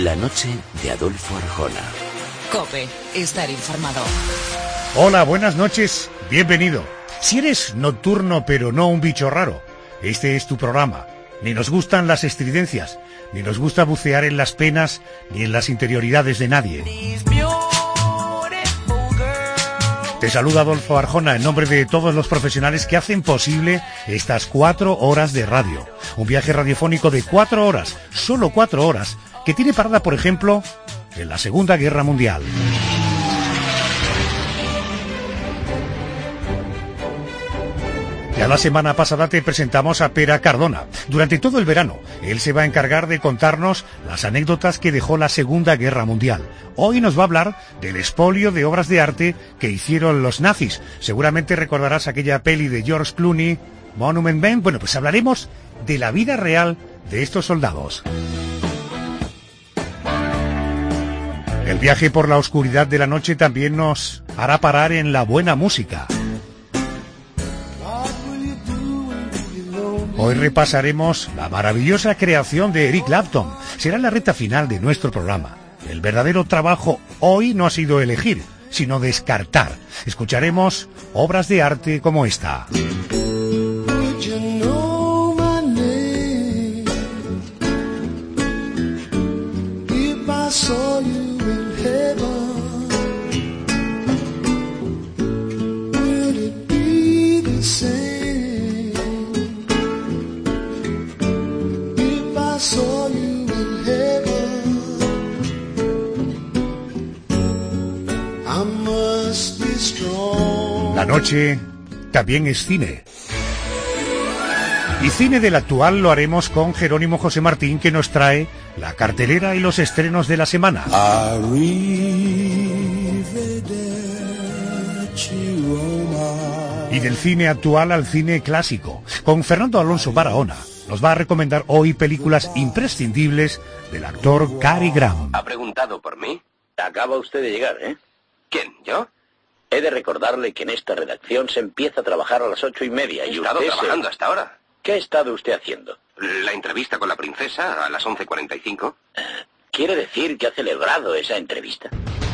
La noche de Adolfo Arjona. COPE, estar informado. Hola, buenas noches, bienvenido. Si eres nocturno pero no un bicho raro, este es tu programa. Ni nos gustan las estridencias, ni nos gusta bucear en las penas, ni en las interioridades de nadie. Te saluda Adolfo Arjona en nombre de todos los profesionales que hacen posible estas 4 horas de radio. Un viaje radiofónico de 4 horas, solo 4 horas, que tiene parada, por ejemplo, en la Segunda Guerra Mundial. Ya la semana pasada te presentamos a Pere Cardona. Durante todo el verano, él se va a encargar de contarnos las anécdotas que dejó la Segunda Guerra Mundial. Hoy nos va a hablar del expolio de obras de arte que hicieron los nazis. Seguramente recordarás aquella peli de George Clooney, Monument Men. Bueno, pues hablaremos de la vida real de estos soldados. El viaje por la oscuridad de la noche también nos hará parar en la buena música. Hoy repasaremos la maravillosa creación de Eric Clapton. Será la recta final de nuestro programa. El verdadero trabajo hoy no ha sido elegir, sino descartar. Escucharemos obras de arte como esta. La noche también es cine. Y cine del actual lo haremos con Jerónimo José Martín, que nos trae la cartelera y los estrenos de la semana. Y del cine actual al cine clásico, con Fernando Alonso Barahona. Nos va a recomendar hoy películas imprescindibles del actor Cary Grant. ¿Ha preguntado por mí? Acaba usted de llegar, ¿eh? ¿Quién, yo? He de recordarle que en esta redacción se empieza a trabajar a las 8:30. He estado trabajando hasta ahora. ¿Qué ha estado usted haciendo? La entrevista con la princesa a las 11:45. ¿Quiere decir que ha celebrado esa entrevista?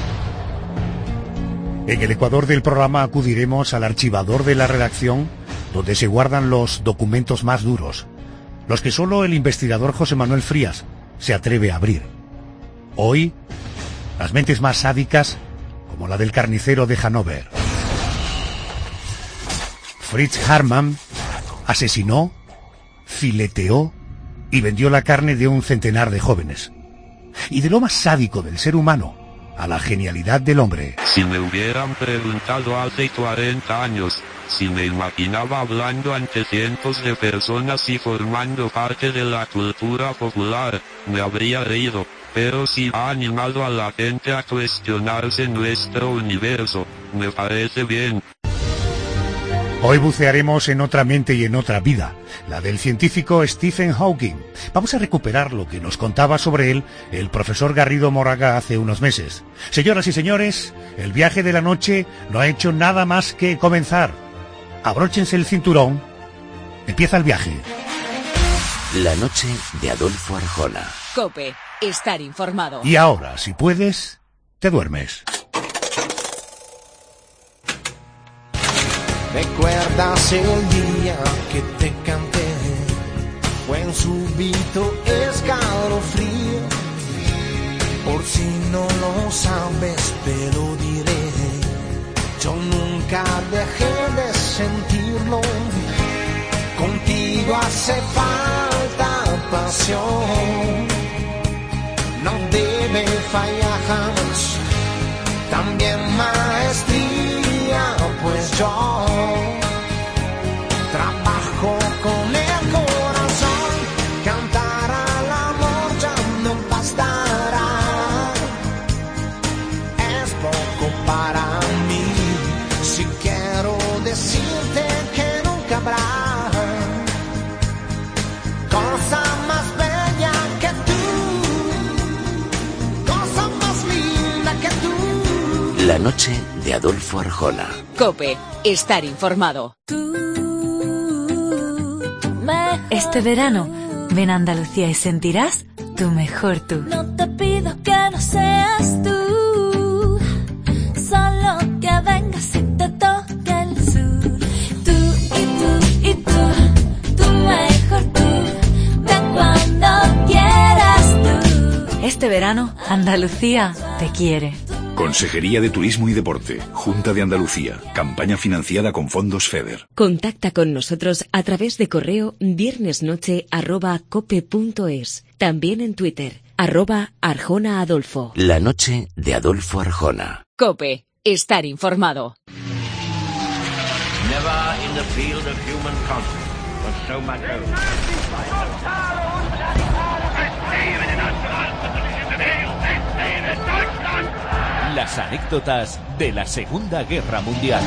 En el Ecuador del programa acudiremos al archivador de la redacción, donde se guardan los documentos más duros, los que solo el investigador José Manuel Frías se atreve a abrir. Hoy, las mentes más sádicas, como la del carnicero de Hannover. Fritz Hartmann asesinó, fileteó y vendió la carne de un centenar de jóvenes. Y de lo más sádico del ser humano a la genialidad del hombre. Si me hubieran preguntado hace 40 años, si me imaginaba hablando ante cientos de personas y formando parte de la cultura popular, me habría reído. Pero si ha animado a la gente a cuestionarse nuestro universo, me parece bien. Hoy bucearemos en otra mente y en otra vida, la del científico Stephen Hawking. Vamos a recuperar lo que nos contaba sobre él el profesor Garrido Moraga hace unos meses. Señoras y señores, el viaje de la noche no ha hecho nada más que comenzar. Abróchense el cinturón. Empieza el viaje. La noche de Adolfo Arjona. COPE, estar informado. Y ahora, si puedes, te duermes. ¿Recuerdas el día que te canté? Fue un súbito escalofrío. Por si no lo sabes, te lo diré. Yo nunca dejé de sentirlo. Contigo hace falta pasión. No debe fallar jamás. También maestría, pues yo trabajo con el corazón. Cantar al amor ya no bastará. Es poco para mí. Si quiero decirte que nunca habrá cosa más bella que tú, cosa más linda que tú. La noche de Adolfo Arjona. COPE, estar informado. Este verano, ven a Andalucía y sentirás tu mejor tú. pido que no seas tú, solo que vengas y te toque el sur. Tú y tú mejor tú, ven cuando quieras tú. Este verano, Andalucía te quiere. Consejería de Turismo y Deporte, Junta de Andalucía, campaña financiada con fondos FEDER. Contacta con nosotros a través de correo viernesnoche@cope.es. También en Twitter, @ArjonaAdolfo. La noche de Adolfo Arjona. Cope, estar informado. Never in the field of human conflict was so much Las anécdotas de la Segunda Guerra Mundial.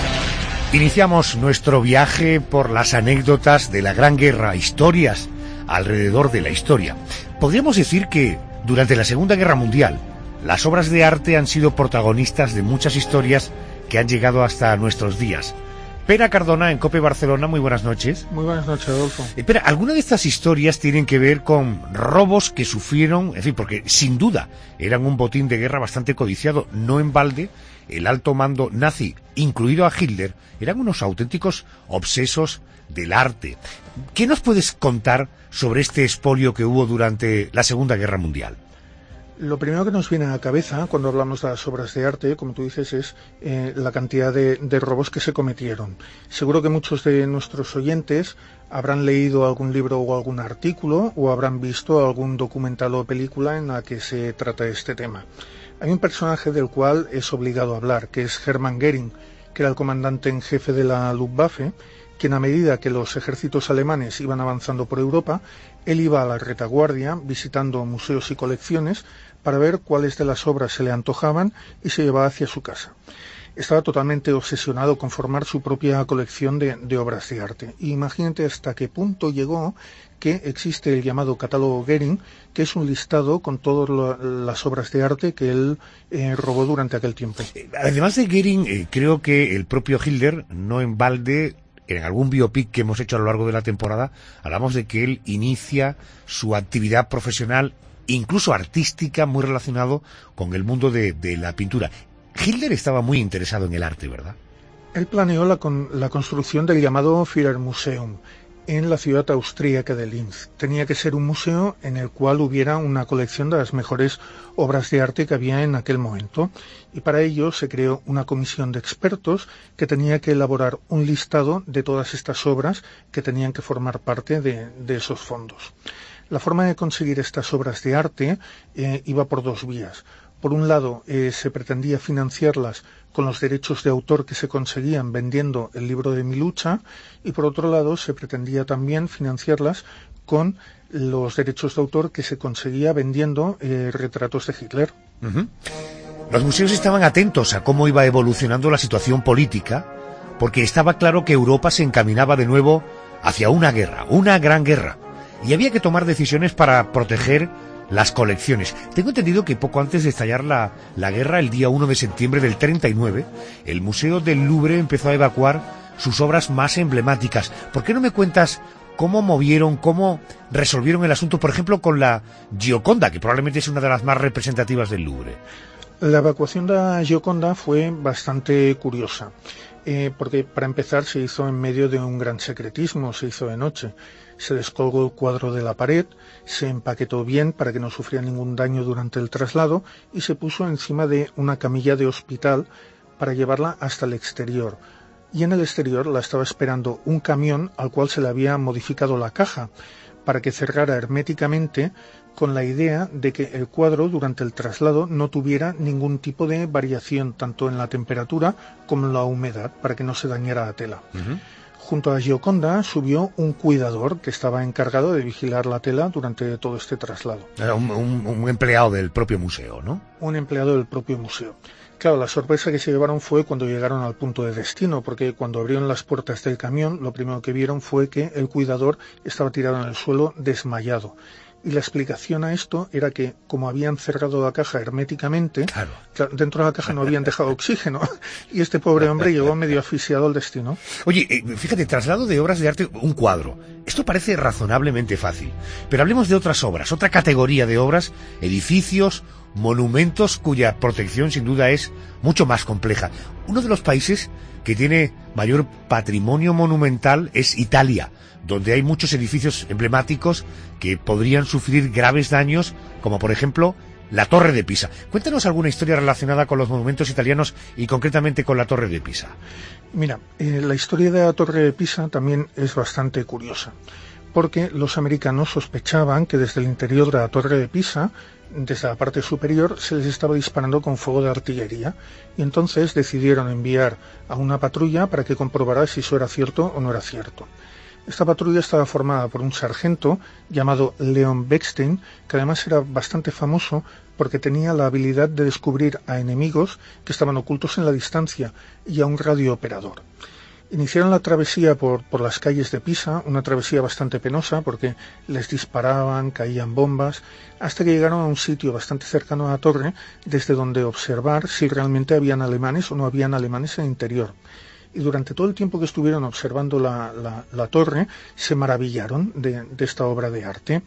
Iniciamos nuestro viaje por las anécdotas de la Gran Guerra, historias alrededor de la historia. Podríamos decir que durante la Segunda Guerra Mundial, las obras de arte han sido protagonistas de muchas historias que han llegado hasta nuestros días. Pera Cardona, en COPE Barcelona, muy buenas noches. Muy buenas noches, Adolfo. Pera, ¿alguna de estas historias tienen que ver con robos que sufrieron? En fin, porque sin duda eran un botín de guerra bastante codiciado. No en balde, el alto mando nazi, incluido a Hitler, eran unos auténticos obsesos del arte. ¿Qué nos puedes contar sobre este expolio que hubo durante la Segunda Guerra Mundial? Lo primero que nos viene a la cabeza cuando hablamos de las obras de arte, como tú dices, es la cantidad de robos que se cometieron. Seguro que muchos de nuestros oyentes habrán leído algún libro o algún artículo o habrán visto algún documental o película en la que se trata este tema. Hay un personaje del cual es obligado a hablar, que es Hermann Göring, que era el comandante en jefe de la Luftwaffe, quien a medida que los ejércitos alemanes iban avanzando por Europa, él iba a la retaguardia visitando museos y colecciones para ver cuáles de las obras se le antojaban y se llevaba hacia su casa. Estaba totalmente obsesionado con formar su propia colección de obras de arte. Y imagínate hasta qué punto llegó que existe el llamado catálogo Göring, que es un listado con todas las obras de arte que él robó durante aquel tiempo. Además de Göring, creo que el propio Hitler, no en balde, en algún biopic que hemos hecho a lo largo de la temporada, hablamos de que él inicia su actividad profesional, incluso artística, muy relacionado con el mundo de la pintura. Hitler estaba muy interesado en el arte, ¿verdad? Él planeó la construcción del llamado Führermuseum en la ciudad austríaca de Linz. Tenía que ser un museo en el cual hubiera una colección de las mejores obras de arte que había en aquel momento, y para ello se creó una comisión de expertos que tenía que elaborar un listado de todas estas obras que tenían que formar parte de esos fondos. La forma de conseguir estas obras de arte iba por dos vías. Por un lado, se pretendía financiarlas con los derechos de autor que se conseguían vendiendo el libro de Mi lucha, y por otro lado se pretendía también financiarlas con los derechos de autor que se conseguía vendiendo retratos de Hitler. Uh-huh. Los museos estaban atentos a cómo iba evolucionando la situación política, porque estaba claro que Europa se encaminaba de nuevo hacia una guerra, una gran guerra, y había que tomar decisiones para proteger las colecciones. Tengo entendido que poco antes de estallar la guerra, el día 1 de septiembre del 39, el Museo del Louvre empezó a evacuar sus obras más emblemáticas. ¿Por qué no me cuentas cómo movieron, cómo resolvieron el asunto, por ejemplo, con la Gioconda, que probablemente es una de las más representativas del Louvre? La evacuación de la Gioconda fue bastante curiosa, porque para empezar se hizo en medio de un gran secretismo, se hizo de noche. Se descolgó el cuadro de la pared, se empaquetó bien para que no sufriera ningún daño durante el traslado y se puso encima de una camilla de hospital para llevarla hasta el exterior. Y en el exterior la estaba esperando un camión al cual se le había modificado la caja para que cerrara herméticamente, con la idea de que el cuadro durante el traslado no tuviera ningún tipo de variación tanto en la temperatura como en la humedad, para que no se dañara la tela. Uh-huh. Junto a la Gioconda subió un cuidador que estaba encargado de vigilar la tela durante todo este traslado. Era un empleado del propio museo, ¿no? Un empleado del propio museo. Claro, la sorpresa que se llevaron fue cuando llegaron al punto de destino, porque cuando abrieron las puertas del camión, lo primero que vieron fue que el cuidador estaba tirado en el suelo desmayado. Y la explicación a esto era que, como habían cerrado la caja herméticamente, claro, dentro de la caja no habían dejado oxígeno, y este pobre hombre llegó medio asfixiado al destino. Oye, fíjate, traslado de obras de arte, un cuadro. Esto parece razonablemente fácil, pero hablemos de otras obras, otra categoría de obras, edificios, monumentos cuya protección sin duda es mucho más compleja. Uno de los países que tiene mayor patrimonio monumental es Italia, donde hay muchos edificios emblemáticos que podrían sufrir graves daños, como por ejemplo la Torre de Pisa. Cuéntanos alguna historia relacionada con los monumentos italianos y concretamente con la Torre de Pisa. Mira, la historia de la Torre de Pisa también es bastante curiosa, porque los americanos sospechaban que desde el interior de la Torre de Pisa, desde la parte superior, se les estaba disparando con fuego de artillería, y entonces decidieron enviar a una patrulla para que comprobara si eso era cierto o no era cierto. Esta patrulla estaba formada por un sargento llamado Leon Bechstein, que además era bastante famoso porque tenía la habilidad de descubrir a enemigos que estaban ocultos en la distancia, y a un radiooperador. Iniciaron la travesía por las calles de Pisa, una travesía bastante penosa porque les disparaban, caían bombas, hasta que llegaron a un sitio bastante cercano a la torre, desde donde observar si realmente habían alemanes o no habían alemanes en el interior. Y durante todo el tiempo que estuvieron observando la torre, se maravillaron de esta obra de arte.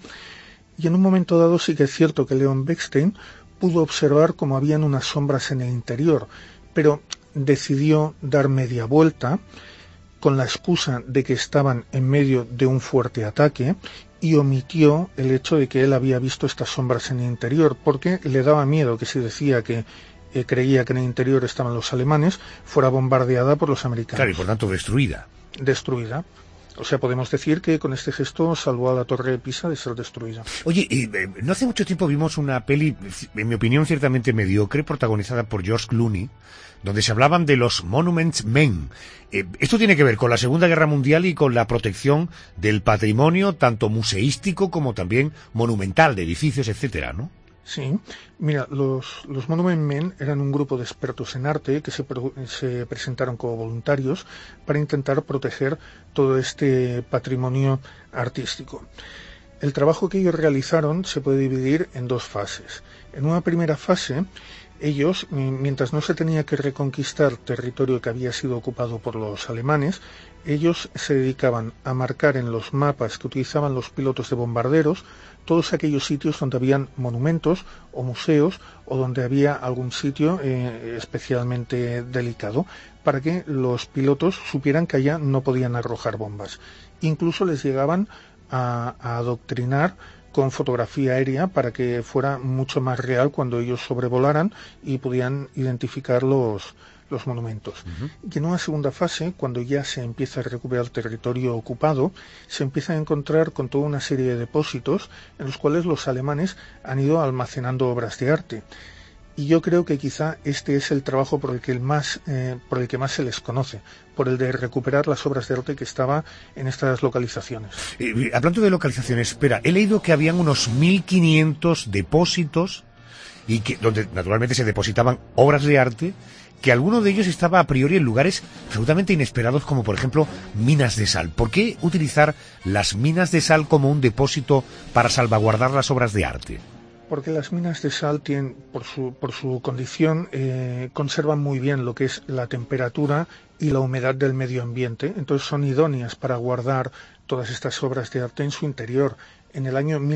Y en un momento dado sí que es cierto que Leon Bechstein pudo observar cómo habían unas sombras en el interior, pero decidió dar media vuelta con la excusa de que estaban en medio de un fuerte ataque, y omitió el hecho de que él había visto estas sombras en el interior, porque le daba miedo que si decía que creía que en el interior estaban los alemanes, fuera bombardeada por los americanos. Claro, y por tanto destruida. Destruida. O sea, podemos decir que con este gesto salvó a la Torre de Pisa de ser destruida. Oye, no hace mucho tiempo vimos una peli, en mi opinión ciertamente mediocre, protagonizada por George Clooney, donde se hablaban de los Monuments Men. Esto tiene que ver con la Segunda Guerra Mundial y con la protección del patrimonio, tanto museístico como también monumental, de edificios, etcétera, ¿no? Sí, mira, los Monument Men eran un grupo de expertos en arte que se presentaron como voluntarios para intentar proteger todo este patrimonio artístico. El trabajo que ellos realizaron se puede dividir en dos fases. En una primera fase, ellos, mientras no se tenía que reconquistar territorio que había sido ocupado por los alemanes, ellos se dedicaban a marcar en los mapas que utilizaban los pilotos de bombarderos todos aquellos sitios donde habían monumentos o museos, o donde había algún sitio especialmente delicado, para que los pilotos supieran que allá no podían arrojar bombas. Incluso les llegaban a adoctrinar con fotografía aérea para que fuera mucho más real cuando ellos sobrevolaran y podían identificar los monumentos. Uh-huh. Y en una segunda fase, cuando ya se empieza a recuperar territorio ocupado, se empieza a encontrar con toda una serie de depósitos en los cuales los alemanes han ido almacenando obras de arte. Y yo creo que quizá este es el trabajo por el que más se les conoce, por el de recuperar las obras de arte que estaba en estas localizaciones. Hablando de localizaciones, espera, he leído que habían unos 1.500 depósitos y que donde naturalmente se depositaban obras de arte, que alguno de ellos estaba a priori en lugares absolutamente inesperados, como por ejemplo minas de sal. ¿Por qué utilizar las minas de sal como un depósito para salvaguardar las obras de arte? Porque las minas de sal tienen, por su condición, conservan muy bien lo que es la temperatura y la humedad del medio ambiente, entonces son idóneas para guardar todas estas obras de arte en su interior. En el año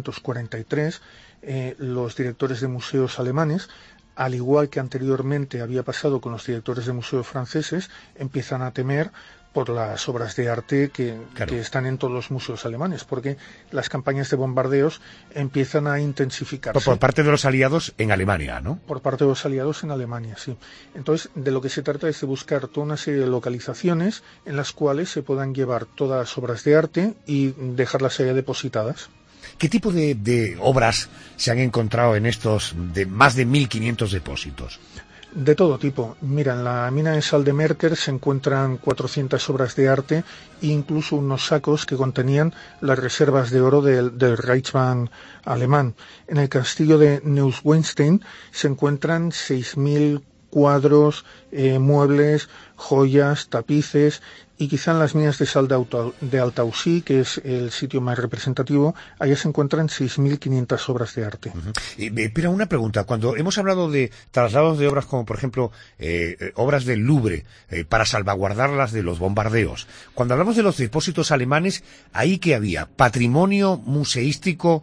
1943, los directores de museos alemanes, al igual que anteriormente había pasado con los directores de museos franceses, empiezan a temer por las obras de arte que están en todos los museos alemanes, porque las campañas de bombardeos empiezan a intensificarse. Por parte de los aliados en Alemania, ¿no? Por parte de los aliados en Alemania, sí. Entonces, de lo que se trata es de buscar toda una serie de localizaciones en las cuales se puedan llevar todas las obras de arte y dejarlas allá depositadas. ¿Qué tipo de obras se han encontrado en estos de más de 1.500 depósitos? De todo tipo. Mira, en la mina de sal de Merker se encuentran 400 obras de arte e incluso unos sacos que contenían las reservas de oro del Reichsbank alemán. En el castillo de Neuschwanstein se encuentran 6.000 cuadros, muebles, joyas, tapices y quizá en las minas de sal de Altausí, que es el sitio más representativo, allá se encuentran 6.500 obras de arte. Pero una pregunta, cuando hemos hablado de traslados de obras como, por ejemplo, obras del Louvre, para salvaguardarlas de los bombardeos, cuando hablamos de los depósitos alemanes, ¿ahí qué había? ¿Patrimonio museístico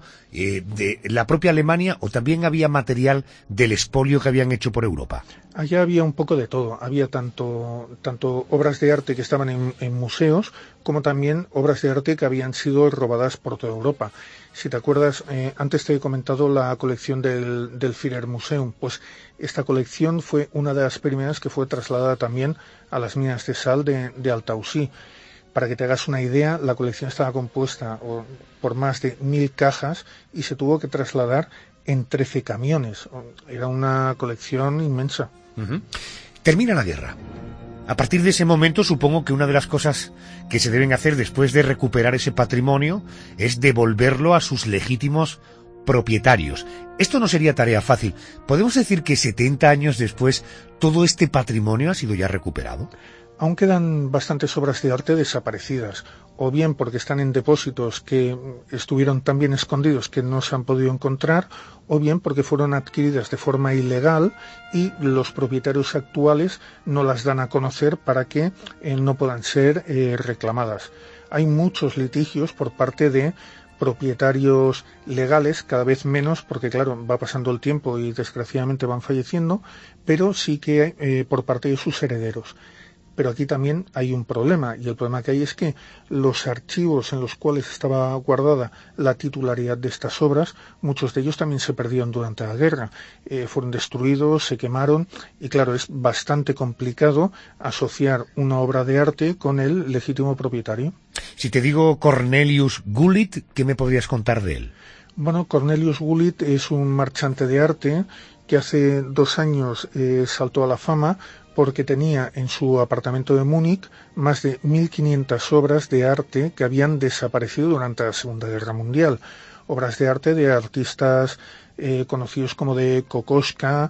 de la propia Alemania o también había material del expolio que habían hecho por Europa? Allá había un poco de todo. Había tanto obras de arte que estaban en museos, como también obras de arte que habían sido robadas por toda Europa. Si te acuerdas, antes te he comentado la colección del Führer Museum. Pues esta colección fue una de las primeras que fue trasladada también a las minas de sal de Altausí. Para que te hagas una idea, la colección estaba compuesta por más de 1.000 cajas y se tuvo que trasladar en 13 camiones. Era una colección inmensa. Termina la guerra. A partir de ese momento, supongo que una de las cosas que se deben hacer después de recuperar ese patrimonio es devolverlo a sus legítimos propietarios. Esto no sería tarea fácil. ¿Podemos decir que 70 años después todo este patrimonio ha sido ya recuperado? Aún quedan bastantes obras de arte desaparecidas, o bien porque están en depósitos que estuvieron tan bien escondidos que no se han podido encontrar, o bien porque fueron adquiridas de forma ilegal y los propietarios actuales no las dan a conocer para que no puedan ser reclamadas. Hay muchos litigios por parte de propietarios legales, cada vez menos, porque claro, va pasando el tiempo y desgraciadamente van falleciendo, pero sí que por parte de sus herederos. Pero aquí también hay un problema, y el problema que hay es que los archivos en los cuales estaba guardada la titularidad de estas obras, muchos de ellos también se perdieron durante la guerra, fueron destruidos, se quemaron, y claro, es bastante complicado asociar una obra de arte con el legítimo propietario. Si te digo Cornelius Gullit, ¿qué me podrías contar de él? Bueno, Cornelius Gullit es un marchante de arte que hace 2 años saltó a la fama porque tenía en su apartamento de Múnich más de 1.500 obras de arte que habían desaparecido durante la Segunda Guerra Mundial. Obras de arte de artistas conocidos como de Kokoschka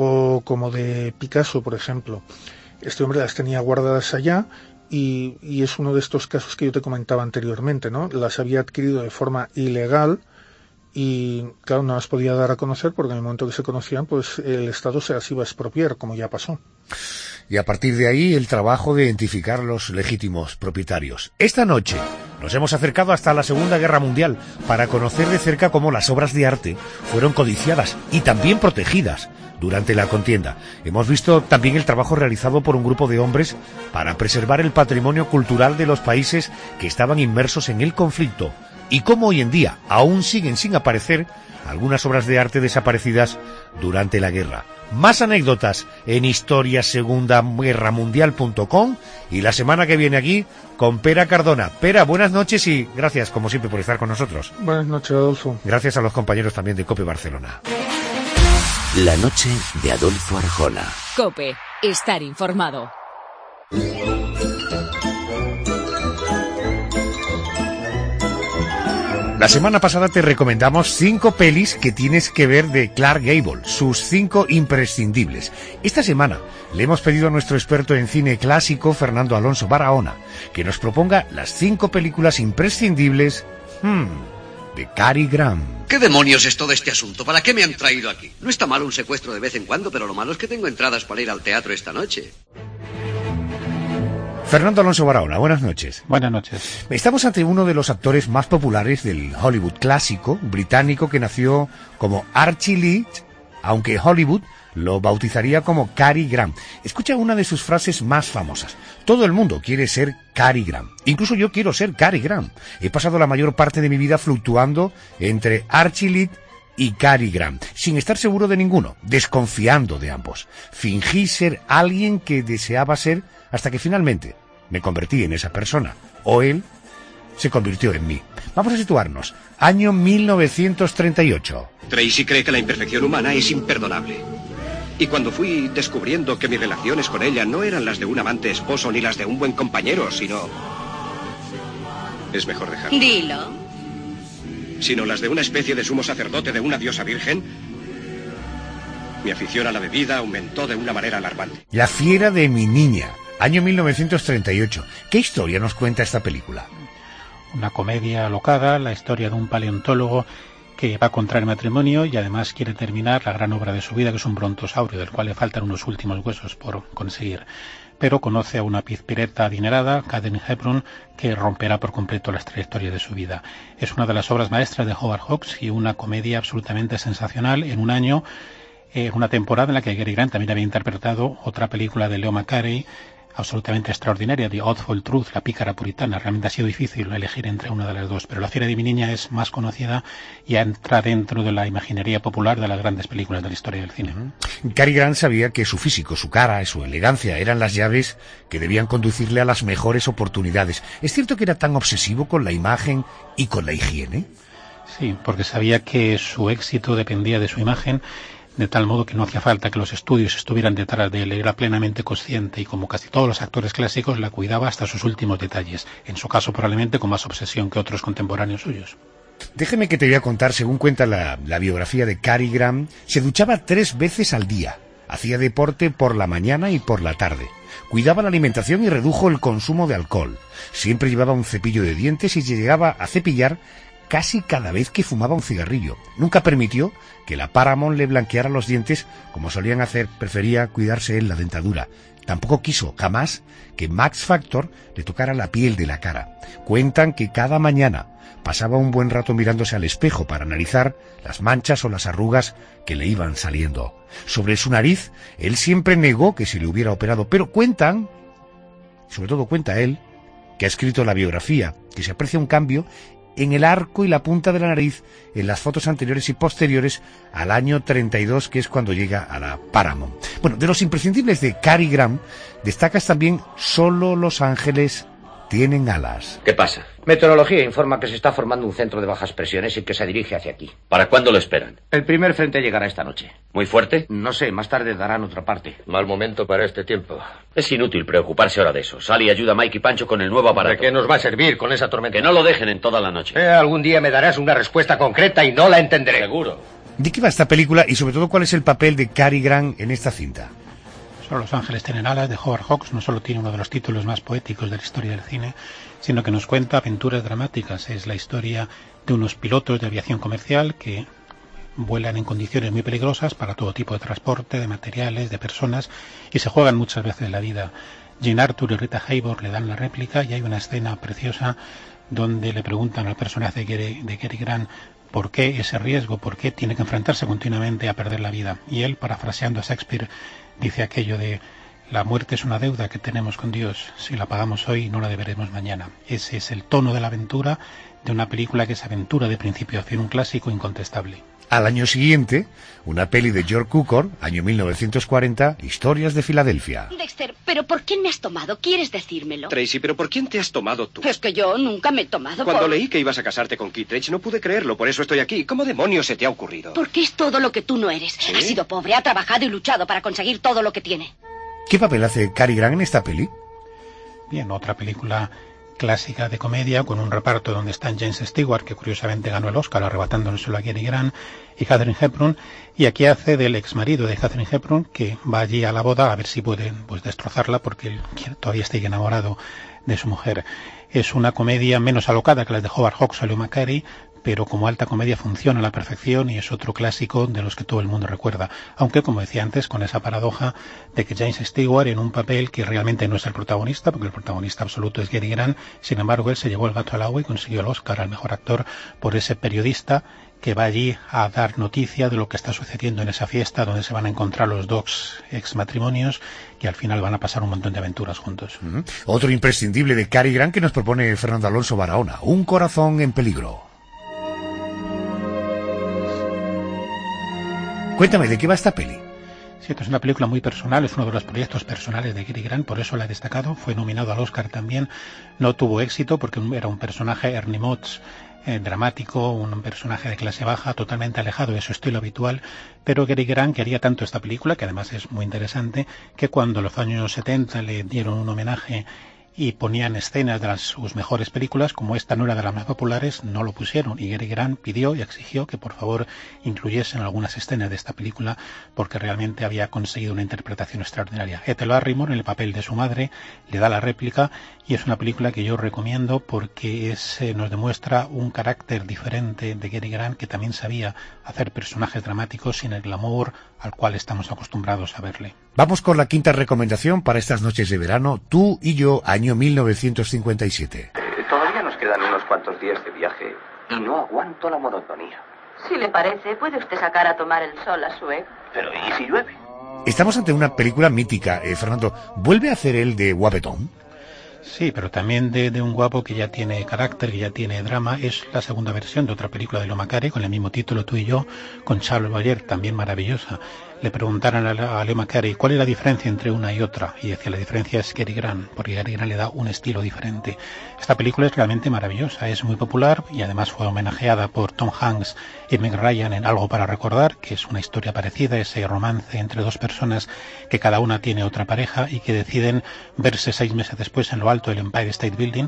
o como de Picasso, por ejemplo. Este hombre las tenía guardadas allá y es uno de estos casos que yo te comentaba anteriormente, ¿no? Las había adquirido de forma ilegal y, claro, no las podía dar a conocer porque en el momento que se conocían, pues el Estado se las iba a expropiar, como ya pasó. Y a partir de ahí el trabajo de identificar los legítimos propietarios. Esta noche nos hemos acercado hasta la Segunda Guerra Mundial para conocer de cerca cómo las obras de arte fueron codiciadas y también protegidas durante la contienda. Hemos visto también el trabajo realizado por un grupo de hombres para preservar el patrimonio cultural de los países que estaban inmersos en el conflicto y cómo hoy en día aún siguen sin aparecer algunas obras de arte desaparecidas durante la guerra. Más anécdotas en historiasegundaguerramundial.com y la semana que viene aquí con Pera Cardona. Pera, buenas noches y gracias como siempre por estar con nosotros. Buenas noches, Adolfo. Gracias a los compañeros también de COPE Barcelona. La noche de Adolfo Arjona. COPE, estar informado. La semana pasada te recomendamos 5 pelis que tienes que ver de Clark Gable, sus 5 imprescindibles. Esta semana le hemos pedido a nuestro experto en cine clásico, Fernando Alonso Barahona, que nos proponga las 5 películas imprescindibles de Cary Grant. ¿Qué demonios es todo este asunto? ¿Para qué me han traído aquí? No está mal un secuestro de vez en cuando, pero lo malo es que tengo entradas para ir al teatro esta noche. Fernando Alonso Barahona, buenas noches. Buenas noches. Estamos ante uno de los actores más populares del Hollywood clásico, británico, que nació como Archie Leach, aunque Hollywood lo bautizaría como Cary Grant. Escucha una de sus frases más famosas. Todo el mundo quiere ser Cary Grant. Incluso yo quiero ser Cary Grant. He pasado la mayor parte de mi vida fluctuando entre Archie Leach y Cary Grant, sin estar seguro de ninguno, desconfiando de ambos. Fingí ser alguien que deseaba ser hasta que finalmente me convertí en esa persona, o él se convirtió en mí. Vamos a situarnos. Año 1938. Tracy cree que la imperfección humana es imperdonable. Y cuando fui descubriendo que mis relaciones con ella no eran las de un amante esposo ni las de un buen compañero, sino... Es mejor dejarlo. Dilo. Sino las de una especie de sumo sacerdote de una diosa virgen, mi afición a la bebida aumentó de una manera alarmante. La fiera de mi niña. año 1938. ¿Qué historia nos cuenta esta película? Una comedia alocada, la historia de un paleontólogo que va a contraer matrimonio y además quiere terminar la gran obra de su vida, que es un brontosaurio, del cual le faltan unos últimos huesos por conseguir. Pero conoce a una pizpireta adinerada, Katharine Hepburn, que romperá por completo las trayectorias de su vida. Es una de las obras maestras de Howard Hawks y una comedia absolutamente sensacional en un año, una temporada en la que Cary Grant también había interpretado otra película de Leo McCarey, absolutamente extraordinaria, The Awful Truth, La pícara puritana. Realmente ha sido difícil elegir entre una de las dos, pero La fiera de mi niña es más conocida y entra dentro de la imaginería popular de las grandes películas de la historia del cine. Cary Grant sabía que su físico, su cara, su elegancia eran las llaves que debían conducirle a las mejores oportunidades. ¿Es cierto que era tan obsesivo con la imagen y con la higiene? Sí, porque sabía que su éxito dependía de su imagen, de tal modo que no hacía falta que los estudios estuvieran detrás de él. Era plenamente consciente y, como casi todos los actores clásicos, la cuidaba hasta sus últimos detalles, en su caso probablemente con más obsesión que otros contemporáneos suyos. Déjeme que te voy a contar, según cuenta la biografía de Cary Grant, se duchaba 3 veces al día, hacía deporte por la mañana y por la tarde, cuidaba la alimentación y redujo el consumo de alcohol, siempre llevaba un cepillo de dientes y llegaba a cepillar casi cada vez que fumaba un cigarrillo. Nunca permitió que la Paramount le blanqueara los dientes como solían hacer, prefería cuidarse él la dentadura. Tampoco quiso, jamás, que Max Factor le tocara la piel de la cara. Cuentan que cada mañana pasaba un buen rato mirándose al espejo para analizar las manchas o las arrugas que le iban saliendo. Sobre su nariz, él siempre negó que se le hubiera operado, pero cuentan, sobre todo cuenta él, que ha escrito la biografía, que se aprecia un cambio en el arco y la punta de la nariz en las fotos anteriores y posteriores al año 32, que es cuando llega a la Paramount. Bueno, de los imprescindibles de Cary Grant, destacas también Solo los ángeles tienen alas. ¿Qué pasa? Meteorología informa que se está formando un centro de bajas presiones y que se dirige hacia aquí. ¿Para cuándo lo esperan? El primer frente llegará esta noche. ¿Muy fuerte? No sé, más tarde darán otra parte. Mal momento para este tiempo. Es inútil preocuparse ahora de eso. Sal y ayuda a Mike y Pancho con el nuevo aparato. ¿De qué nos va a servir con esa tormenta? Que no lo dejen en toda la noche. Algún día me darás una respuesta concreta y no la entenderé. Seguro. ¿De qué va esta película y sobre todo cuál es el papel de Cary Grant en esta cinta? Solo los ángeles tienen alas, de Howard Hawks, no solo tiene uno de los títulos más poéticos de la historia del cine, sino que nos cuenta aventuras dramáticas. Es la historia de unos pilotos de aviación comercial que vuelan en condiciones muy peligrosas para todo tipo de transporte, de materiales, de personas, y se juegan muchas veces la vida. Jean Arthur y Rita Hayworth le dan la réplica y hay una escena preciosa donde le preguntan al personaje de Cary Grant por qué ese riesgo, por qué tiene que enfrentarse continuamente a perder la vida. Y él, parafraseando a Shakespeare, dice aquello de: la muerte es una deuda que tenemos con Dios, si la pagamos hoy no la deberemos mañana. Ese es el tono de la aventura de una película que es aventura de principio a fin, un clásico incontestable. Al año siguiente, una peli de George Cukor, año 1940, Historias de Filadelfia. Dexter, ¿pero por quién me has tomado? ¿Quieres decírmelo? Tracy, ¿pero por quién te has tomado tú? Es que yo nunca me he tomado Cuando leí que ibas a casarte con Kittredge no pude creerlo, por eso estoy aquí. ¿Cómo demonios se te ha ocurrido? Porque es todo lo que tú no eres. ¿Sí? Ha sido pobre, ha trabajado y luchado para conseguir todo lo que tiene. ¿Qué papel hace Cary Grant en esta peli? Bien, otra película clásica de comedia con un reparto donde están James Stewart, que curiosamente ganó el Oscar arrebatándoselo a Cary Grant, y Katharine Hepburn, y aquí hace del exmarido de Katharine Hepburn, que va allí a la boda a ver si puede destrozarla porque él todavía está enamorado de su mujer. Es una comedia menos alocada que las de Howard Hawks o Leo McCarey, pero como alta comedia funciona a la perfección y es otro clásico de los que todo el mundo recuerda, aunque, como decía antes, con esa paradoja de que James Stewart en un papel que realmente no es el protagonista, porque el protagonista absoluto es Cary Grant, sin embargo él se llevó el gato al agua y consiguió el Oscar al mejor actor por ese periodista que va allí a dar noticia de lo que está sucediendo en esa fiesta donde se van a encontrar los dos exmatrimonios que al final van a pasar un montón de aventuras juntos. Otro imprescindible de Cary Grant que nos propone Fernando Alonso Barahona, Un corazón en peligro. Cuéntame, ¿de qué va esta peli? Sí, es una película muy personal, es uno de los proyectos personales de Cary Grant, por eso la he destacado. Fue nominado al Oscar también, no tuvo éxito porque era un personaje, Ernie Motz, dramático, un personaje de clase baja, totalmente alejado de su estilo habitual, pero Cary Grant quería tanto esta película, que además es muy interesante, que cuando en los años 70 le dieron un homenaje y ponían escenas de sus mejores películas. Como esta no era de las más populares, no lo pusieron, y Cary Grant pidió y exigió que por favor incluyesen algunas escenas de esta película porque realmente había conseguido una interpretación extraordinaria. Ethel Barrymore, en el papel de su madre, le da la réplica, y es una película que yo recomiendo porque nos demuestra un carácter diferente de Cary Grant, que también sabía hacer personajes dramáticos sin el glamour al cual estamos acostumbrados a verle. Vamos con la quinta recomendación para estas noches de verano, Tú y yo, año 1957. Todavía nos quedan unos cuantos días de viaje y no aguanto la monotonía. Si le parece, puede usted sacar a tomar el sol a su ex. Pero ¿y si llueve? Estamos ante una película mítica, Fernando. ¿Vuelve a hacer él de guapetón? Sí, pero también de un guapo que ya tiene carácter, que ya tiene drama. Es la segunda versión de otra película de Leo McCarey con el mismo título, Tú y yo, con Charles Boyer, también maravillosa. Le preguntaron a Leo McCarey cuál es la diferencia entre una y otra, y decía la diferencia es Cary Grant, porque Cary Grant le da un estilo diferente. Esta película es realmente maravillosa, es muy popular y además fue homenajeada por Tom Hanks y Meg Ryan en Algo para recordar, que es una historia parecida, ese romance entre dos personas que cada una tiene otra pareja y que deciden verse 6 meses después en lo alto del Empire State Building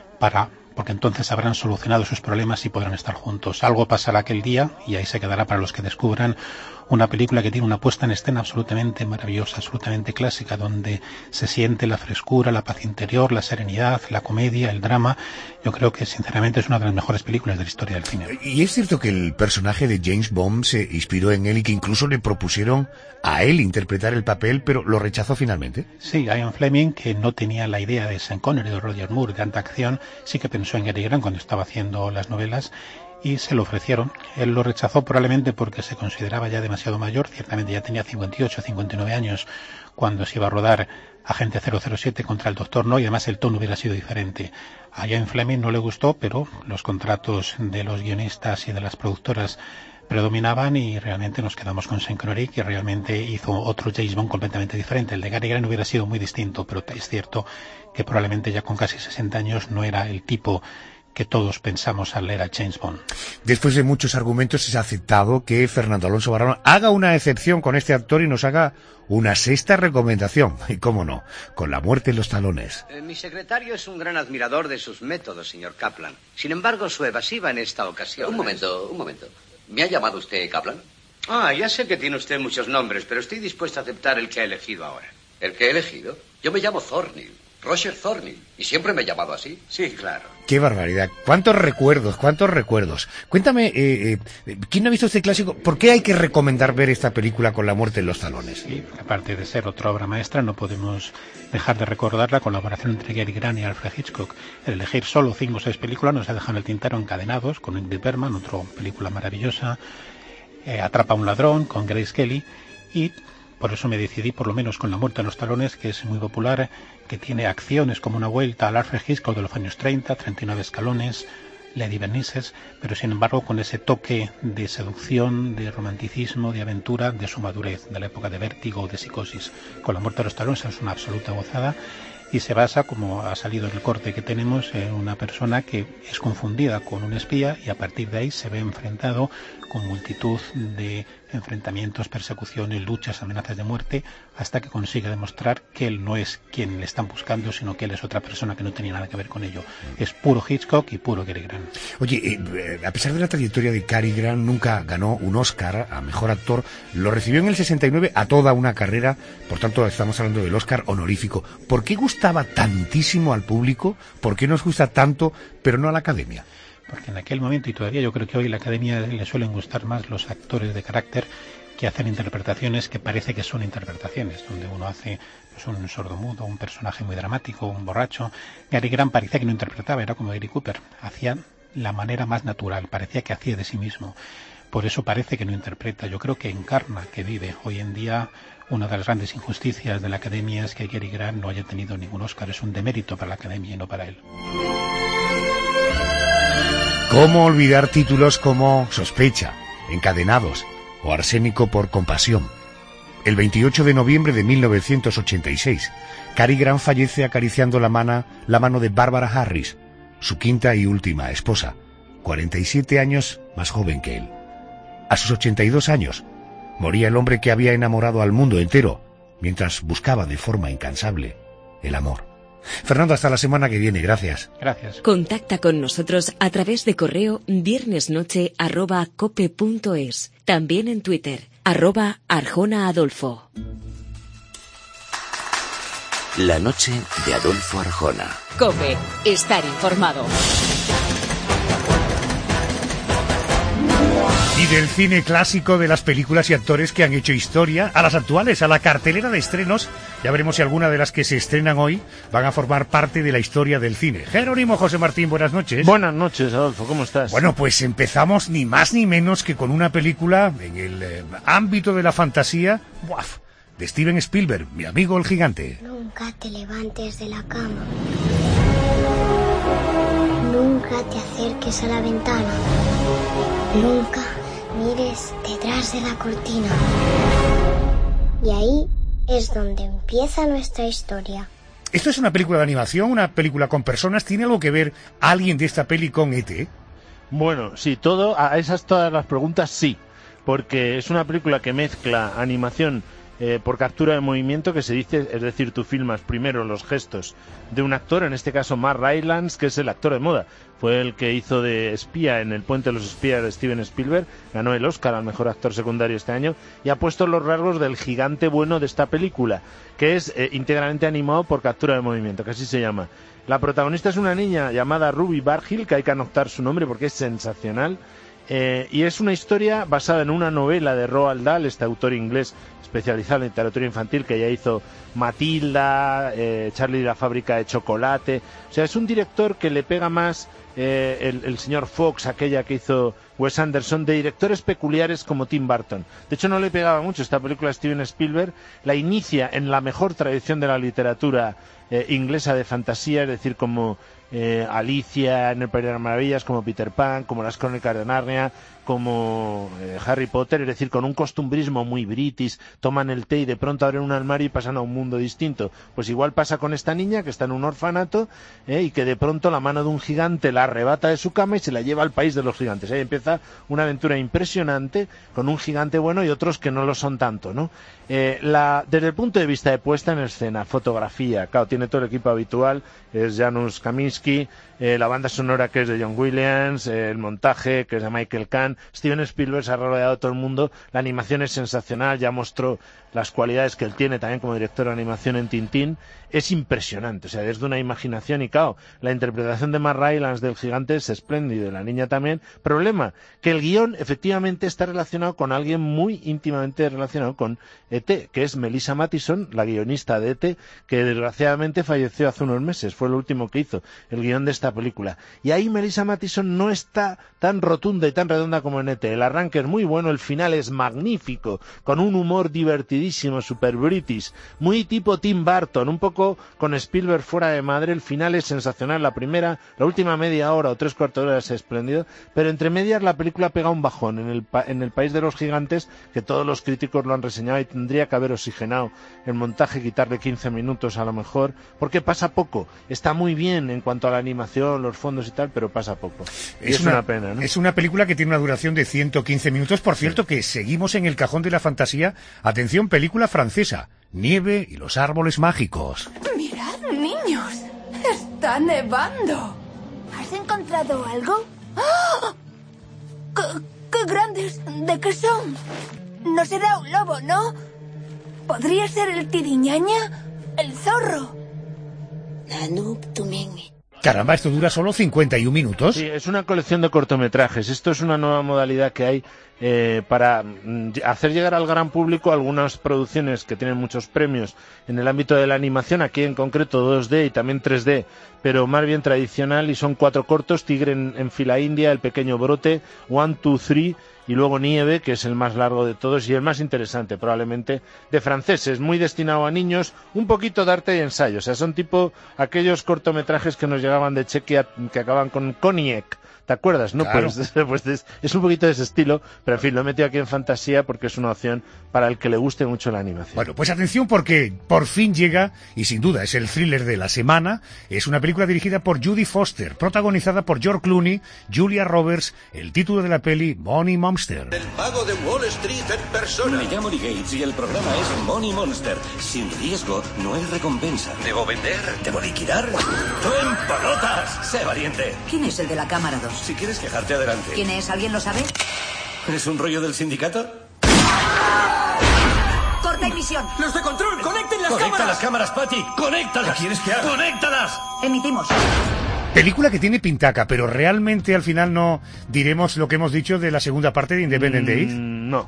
porque entonces habrán solucionado sus problemas y podrán estar juntos. Algo pasará aquel día y ahí se quedará para los que descubran una película que tiene una puesta en escena absolutamente maravillosa, absolutamente clásica, donde se siente la frescura, la paz interior, la serenidad, la comedia, el drama. Yo creo que sinceramente es una de las mejores películas de la historia del cine. Y es cierto que el personaje de James Bond se inspiró en él y que incluso le propusieron a él interpretar el papel, pero lo rechazó finalmente. Sí, Ian Fleming, que no tenía la idea de Sean Connery o Roger Moore, de tanta acción, sí que pensó en Cary Grant cuando estaba haciendo las novelas, y se lo ofrecieron. Él lo rechazó probablemente porque se consideraba ya demasiado mayor, ciertamente ya tenía 58 o 59 años cuando se iba a rodar Agente 007 contra el Dr. No, y además el tono hubiera sido diferente. A Ian Fleming no le gustó, pero los contratos de los guionistas y de las productoras predominaban y realmente nos quedamos con Sean Connery, que realmente hizo otro James Bond completamente diferente. El de Cary Grant hubiera sido muy distinto, pero es cierto que probablemente ya con casi 60 años no era el tipo que todos pensamos al leer a James Bond. Después de muchos argumentos es aceptado que Fernando Alonso Barrón haga una excepción con este actor y nos haga una sexta recomendación, y cómo no, con La muerte en los talones. Mi secretario es un gran admirador de sus métodos, señor Kaplan. Sin embargo, su evasiva en esta ocasión... Un momento. ¿Me ha llamado usted Kaplan? Ya sé que tiene usted muchos nombres, pero estoy dispuesto a aceptar el que ha elegido ahora. ¿El que he elegido? Yo me llamo Thornhill. Roger Thornhill, y siempre me he llamado así. Sí, claro. ¡Qué barbaridad! ¡Cuántos recuerdos! Cuéntame, ¿quién no ha visto este clásico? ¿Por qué hay que recomendar ver esta película con La muerte en los talones? Sí, aparte de ser otra obra maestra, no podemos dejar de recordar la colaboración entre Cary Grant y Alfred Hitchcock. El elegir solo 5 o 6 películas nos ha dejado en el tintero Encadenados, con Ingrid Bergman, otra película maravillosa, Atrapa a un ladrón, con Grace Kelly, y por eso me decidí por lo menos con La muerte en los talones, que es muy popular, que tiene acciones como una vuelta al Alfred Hitchcock de los años 30, 39 escalones, Lady Bernices, pero sin embargo con ese toque de seducción, de romanticismo, de aventura, de su madurez, de la época de Vértigo o de Psicosis. Con La muerte en los talones es una absoluta gozada y se basa, como ha salido en el corte que tenemos, en una persona que es confundida con un espía y a partir de ahí se ve enfrentado con multitud de enfrentamientos, persecuciones, luchas, amenazas de muerte, hasta que consigue demostrar que él no es quien le están buscando, sino que él es otra persona que no tenía nada que ver con ello. Es puro Hitchcock y puro Cary Grant. Oye, a pesar de la trayectoria de Cary Grant, nunca ganó un Oscar a Mejor Actor. Lo recibió en el 69 a toda una carrera, por tanto estamos hablando del Oscar honorífico. ¿Por qué gustaba tantísimo al público? ¿Por qué nos gusta tanto, pero no a la Academia? Porque en aquel momento, y todavía yo creo que hoy, la Academia le suelen gustar más los actores de carácter que hacen interpretaciones que parece que son interpretaciones, donde uno hace pues, un sordomudo, un personaje muy dramático, un borracho. Cary Grant parecía que no interpretaba, era como Gary Cooper, hacía la manera más natural, parecía que hacía de sí mismo. Por eso parece que no interpreta, yo creo que encarna, que vive. Hoy en día una de las grandes injusticias de la Academia es que Cary Grant no haya tenido ningún Oscar, es un demérito para la Academia y no para él. ¿Cómo olvidar títulos como Sospecha, Encadenados o Arsénico por compasión? El 28 de noviembre de 1986, Cary Grant fallece acariciando la mano de Barbara Harris, su quinta y última esposa, 47 años más joven que él. A sus 82 años, moría el hombre que había enamorado al mundo entero, mientras buscaba de forma incansable el amor. Fernando, hasta la semana que viene. Gracias. Gracias. Contacta con nosotros a través de correo viernesnoche@cope.es. También en Twitter, @ArjonaAdolfo. La noche de Adolfo Arjona. COPE. Estar informado. Y del cine clásico, de las películas y actores que han hecho historia, a las actuales, a la cartelera de estrenos. Ya veremos si alguna de las que se estrenan hoy van a formar parte de la historia del cine. Jerónimo José Martín, buenas noches. Buenas noches, Adolfo, ¿cómo estás? Bueno, pues empezamos ni más ni menos que con una película en el ámbito de la fantasía, ¡buaf!, de Steven Spielberg, Mi amigo el gigante. Nunca te levantes de la cama. Nunca te acerques a la ventana. Nunca mires detrás de la cortina. Y ahí es donde empieza nuestra historia. ¿Esto es una película de animación, una película con personas? ¿Tiene algo que ver alguien de esta peli con E.T.? Bueno, sí, todas las preguntas sí, porque es una película que mezcla animación por captura de movimiento, que se dice, es decir, tú filmas primero los gestos de un actor, en este caso Mark Rylance, que es el actor de moda. Fue el que hizo de espía en El puente de los espías de Steven Spielberg, ganó el Oscar al mejor actor secundario este año y ha puesto los rasgos del gigante bueno de esta película, que es íntegramente animado por captura de movimiento, que así se llama. La protagonista es una niña llamada Ruby Bargill, que hay que anotar su nombre porque es sensacional. Y es una historia basada en una novela de Roald Dahl, este autor inglés especializado en literatura infantil, que ya hizo Matilda, Charlie y la fábrica de chocolate. O sea, es un director que le pega más el señor Fox, aquella que hizo Wes Anderson, de directores peculiares como Tim Burton. De hecho, no le pegaba mucho esta película a Steven Spielberg. La inicia en la mejor tradición de la literatura inglesa de fantasía, es decir, como Alicia en el País de las Maravillas, como Peter Pan, como las Crónicas de Narnia, como Harry Potter, es decir, con un costumbrismo muy british. Toman el té y de pronto abren un armario y pasan a un mundo distinto. Pues igual pasa con esta niña que está en un orfanato y que de pronto la mano de un gigante la arrebata de su cama y se la lleva al país de los gigantes. Ahí empieza una aventura impresionante con un gigante bueno y otros que no lo son tanto, ¿no? Desde el punto de vista de puesta en escena, fotografía, claro, tiene todo el equipo habitual, es Janusz Kaminski, la banda sonora, que es de John Williams, el montaje, que es de Michael Kahn. Steven Spielberg se ha rodeado de todo el mundo, la animación es sensacional, ya mostró las cualidades que él tiene también como director de animación en Tintín. Es impresionante, o sea, desde una imaginación, y claro, la interpretación de Mark Rylance del gigante es espléndido, y la niña también. Problema, que el guión efectivamente está relacionado con alguien muy íntimamente relacionado con E.T., que es Melissa Mathison, la guionista de E.T., que desgraciadamente falleció hace unos meses, fue lo último que hizo, el guión de esta película. Y ahí Melissa Mathison no está tan rotunda y tan redonda como en E.T. El arranque es muy bueno, el final es magnífico, con un humor divertidísimo, super british, muy tipo Tim Burton, un poco con Spielberg fuera de madre. El final es sensacional, la última media hora o 3/4 de hora es espléndido, pero entre medias la película pega un bajón en el País de los Gigantes, que todos los críticos lo han reseñado, y tendría que haber oxigenado el montaje, quitarle 15 minutos a lo mejor, porque pasa poco. Está muy bien en cuanto a la animación, los fondos y tal, pero pasa poco. Y es una pena, ¿no? Es una película que tiene una duración de 115 minutos, por cierto, sí. Que seguimos en el cajón de la fantasía. Atención, película francesa, Nieve y los árboles mágicos. Mirad, niños, está nevando. ¿Has encontrado algo? ¡Oh! ¡Qué grandes! ¿De qué son? No será un lobo, ¿no? ¿Podría ser el tiriñaña? ¿El zorro? Caramba, esto dura solo 51 minutos. Sí, es una colección de cortometrajes. Esto es una nueva modalidad que hay para hacer llegar al gran público algunas producciones que tienen muchos premios en el ámbito de la animación, aquí en concreto 2D y también 3D, pero más bien tradicional, y son 4 cortos: Tigre en fila india, El pequeño brote, 1, 2, 3, y luego Nieve, que es el más largo de todos y el más interesante probablemente, de franceses, muy destinado a niños, un poquito de arte y ensayo. O sea, son tipo aquellos cortometrajes que nos llegaban de Chequia, que acaban con Cognac. ¿Te acuerdas? ¿No? Claro. Pues es un poquito de ese estilo, pero en fin, lo he metido aquí en fantasía porque es una opción para el que le guste mucho la animación. Bueno, pues atención, porque por fin llega, y sin duda es el thriller de la semana. Es una película dirigida por Judy Foster, protagonizada por George Clooney, Julia Roberts. El título de la peli, Bonnie Mom Monster. El mago de Wall Street en persona. Me llamo Lee Gates y el programa es Money Monster. Sin riesgo, no hay recompensa. ¿Debo vender? ¿Debo liquidar? ¡Tú en pelotas! ¡Sé valiente! ¿Quién es el de la cámara 2? Si quieres quejarte, adelante. ¿Quién es? ¿Alguien lo sabe? ¿Es un rollo del sindicato? ¡Corta emisión! ¡Los de control! ¡Conecten las cámaras! ¡Conecta las cámaras, Patty! ¡Conéctalas! ¿Qué quieres que haga? ¡Conéctalas! Emitimos. Película que tiene pintaca, pero realmente al final no diremos lo que hemos dicho de la segunda parte de Independent Day. No.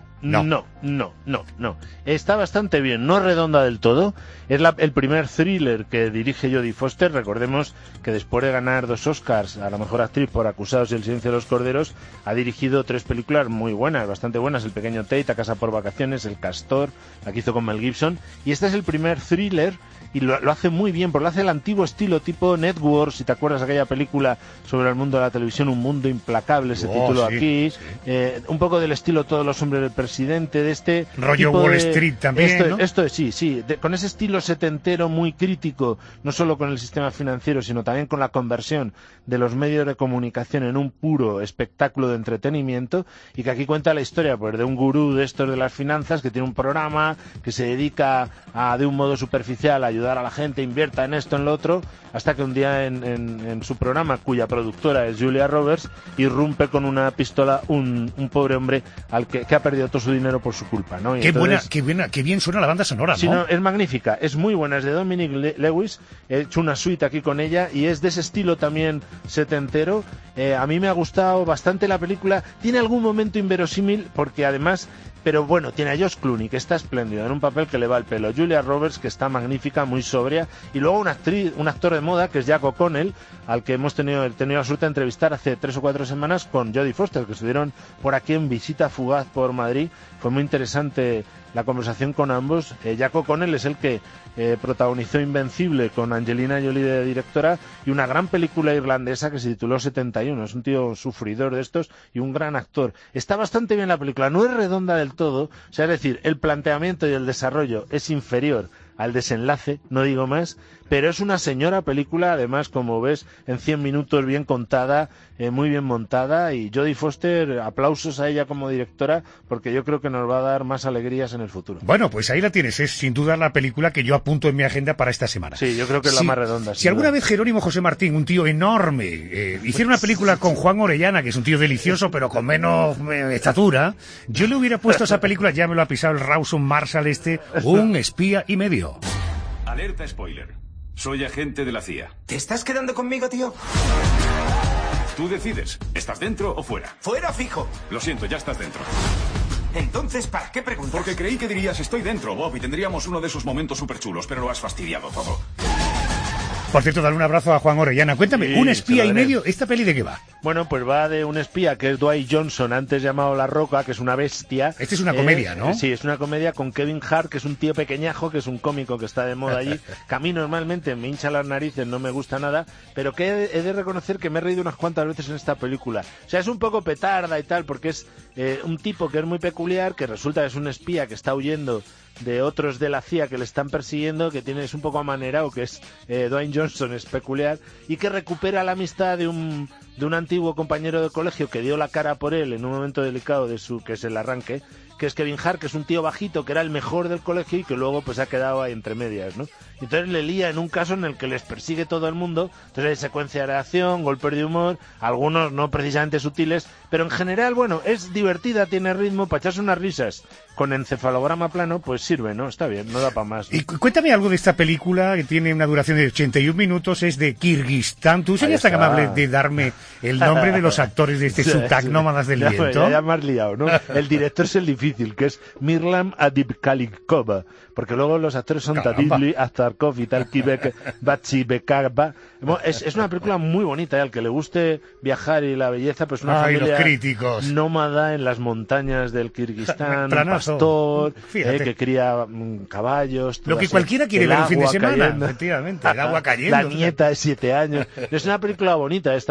Está bastante bien, no redonda del todo. Es el primer thriller que dirige Jodie Foster. Recordemos que después de ganar 2 Oscars a la mejor actriz por Acusados y El silencio de los corderos, ha dirigido 3 películas muy buenas, bastante buenas: El pequeño Tate, A casa por vacaciones, El castor, la que hizo con Mel Gibson. Y este es el primer thriller y lo hace muy bien, porque lo hace el antiguo estilo tipo Network, si te acuerdas aquella película sobre el mundo de la televisión, Un mundo implacable, se tituló aquí. Un poco del estilo Todos los hombres del presidente, de este rollo Wall Street también, ¿no? Esto es, sí, con ese estilo setentero muy crítico, no solo con el sistema financiero, sino también con la conversión de los medios de comunicación en un puro espectáculo de entretenimiento, y que aquí cuenta la historia pues de un gurú de estos de las finanzas que tiene un programa que se dedica a, de un modo superficial, a ayudar a la gente, invierta en esto, en lo otro, hasta que un día en su programa, cuya productora es Julia Roberts, irrumpe con una pistola un pobre hombre al que ha perdido todo su dinero por su culpa, ¿no? Y qué bien suena la banda sonora, ¿no? Sí, no, es magnífica, es muy buena, es de Dominic Lewis. He hecho una suite aquí con ella y es de ese estilo también setentero. A mí me ha gustado bastante la película. Tiene algún momento inverosímil porque además... Pero bueno, tiene a Josh Clooney, que está espléndido, en un papel que le va el pelo. Julia Roberts, que está magnífica, muy sobria. Y luego un actor de moda, que es Jack O'Connell, al que hemos tenido la suerte de entrevistar hace 3 o 4 semanas con Jodie Foster, que estuvieron por aquí en visita fugaz por Madrid. Fue muy interesante la conversación con ambos. Jack O'Connell es el que protagonizó Invencible con Angelina Jolie de directora, y una gran película irlandesa que se tituló 71. Es un tío sufridor de estos y un gran actor. Está bastante bien la película, no es redonda del todo, o sea, es decir, el planteamiento y el desarrollo es inferior al desenlace, no digo más, pero es una señora película, además, como ves, en 100 minutos, bien contada, muy bien montada, y Jodie Foster, aplausos a ella como directora, porque yo creo que nos va a dar más alegrías en el futuro. Bueno, pues ahí la tienes, es sin duda la película que yo apunto en mi agenda para esta semana. Sí, yo creo que es la más redonda. Si alguna vez Jerónimo José Martín, un tío enorme, hiciera una película con Juan Orellana, que es un tío delicioso, pero con menos estatura, yo le hubiera puesto esa película, ya me lo ha pisado el Rawson Marshall Un espía y medio. Alerta spoiler. Soy agente de la CIA. ¿Te estás quedando conmigo, tío? Tú decides. ¿Estás dentro o fuera? Fuera fijo. Lo siento, ya estás dentro. Entonces, ¿para qué preguntas? Porque creí que dirías estoy dentro, Bob, y tendríamos uno de esos momentos súper chulos, pero lo has fastidiado todo. Por cierto, dale un abrazo a Juan Orellana. Cuéntame, Un espía y medio, ¿esta peli de qué va? Bueno, pues va de un espía que es Dwight Johnson, antes llamado La Roca, que es una bestia. Esta es una comedia, ¿no? Sí, es una comedia con Kevin Hart, que es un tío pequeñajo, que es un cómico que está de moda allí. Que a mí normalmente me hincha las narices, no me gusta nada, pero que he de reconocer que me he reído unas cuantas veces en esta película. O sea, es un poco petarda y tal, porque es un tipo que es muy peculiar, que resulta que es un espía que está huyendo de otros de la CIA que le están persiguiendo, que es un poco amanerado, que es Dwayne Johnson, es peculiar, y que recupera la amistad de un antiguo compañero de colegio que dio la cara por él en un momento delicado que es el arranque, que es Kevin Hart, que es un tío bajito, que era el mejor del colegio y que luego pues ha quedado ahí entre medias, ¿no? Entonces le lía en un caso en el que les persigue todo el mundo. Entonces hay secuencia de acción, golpes de humor, algunos no precisamente sutiles, pero en general, bueno, es divertida, tiene ritmo, para echarse unas risas con encefalograma plano, pues sirve, ¿no? Está bien, no da para más, ¿no? Y cuéntame algo de esta película, que tiene una duración de 81 minutos, es de Kirguistán. ¿Tú serías tan amable de darme el nombre de los actores de este Sutak Nómadas del Viento? Ya me has liado, ¿no? El director es el difícil, que es Mirlam Adibkalikova, porque luego los actores son Tadidli, Azarkov y Talkibek Batsibekaba. Es una película muy bonita, al que le guste viajar y la belleza, pues una familia nómada en las montañas del Kirguistán, un pastor que cría caballos. Lo que cualquiera quiere ver un fin de semana, efectivamente, el agua cayendo. La nieta de 7 años. Es una película bonita, está bastante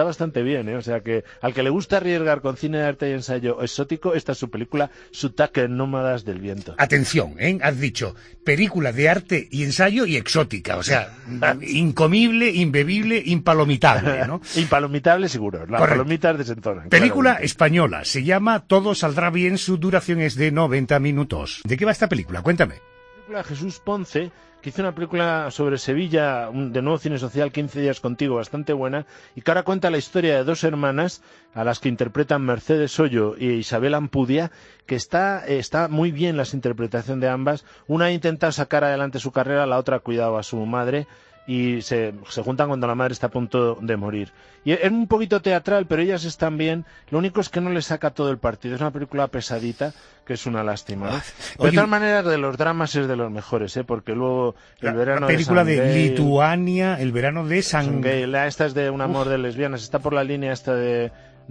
bien, ¿eh? O sea que al que le gusta arriesgar con cine de arte y ensayo exótico, esta es su película, Sutaque Nómadas del Viento. Atención, has dicho película de arte y ensayo y exótica, o sea, incomible, imbebible, impalomitable, ¿no? Impalomitable seguro, las palomitas desentonan. Película española, se llama Todo saldrá bien, su duración es de 90 minutos. ¿De qué va esta película? Cuéntame. Jesús Ponce, que hizo una película sobre Sevilla, de nuevo cine social, 15 días contigo, bastante buena, y que ahora cuenta la historia de dos hermanas, a las que interpretan Mercedes Hoyo y Isabel Ampudia, que está muy bien la interpretación de ambas. Una ha intentado sacar adelante su carrera, la otra ha cuidado a su madre, y se juntan cuando la madre está a punto de morir. Y es un poquito teatral, pero ellas están bien. Lo único es que no le saca todo el partido. Es una película pesadita, que es una lástima, ¿no? De todas maneras, de los dramas es de los mejores, porque luego el verano la película de Lituania, el verano de San Gay. Esta es de un amor de lesbianas. Está por la línea esta del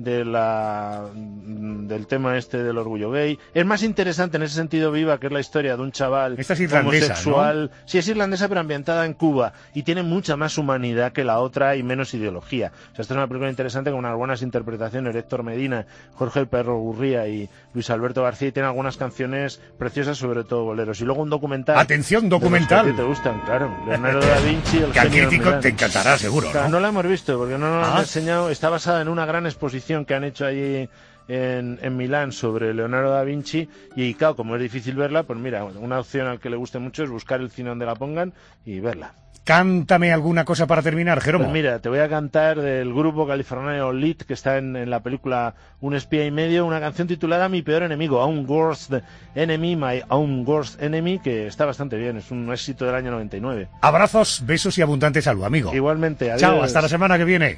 tema este del orgullo gay. Es más interesante en ese sentido viva, que es la historia de un chaval homosexual. ¿No? Sí, es irlandesa, pero ambientada en Cuba, y tiene mucha más humanidad que la otra y menos ideología. O sea, esta es una película interesante con unas buenas interpretaciones. Héctor Medina, Jorge el Perro Gurría y Luis Alberto García, y tiene algunas canciones preciosas, sobre todo boleros. Y luego un documental. Atención, documental. Que te gustan, claro. Leonardo da Vinci, el que al crítico te encantará, seguro, ¿no? No la hemos visto, porque no nos han enseñado. Está basada en una gran exposición que han hecho allí en Milán sobre Leonardo da Vinci, y claro, como es difícil verla, pues mira, una opción al que le guste mucho es buscar el cine donde la pongan y verla. Cántame alguna cosa para terminar, Jeromo. Pues mira, te voy a cantar del grupo californiano Lead, que está en la película Un espía y medio, una canción titulada Mi peor enemigo, Own Worst Enemy, My Own Worst Enemy, que está bastante bien, es un éxito del año 99. Abrazos, besos y abundante salud, amigo. Igualmente, adiós. Chao, hasta la semana que viene.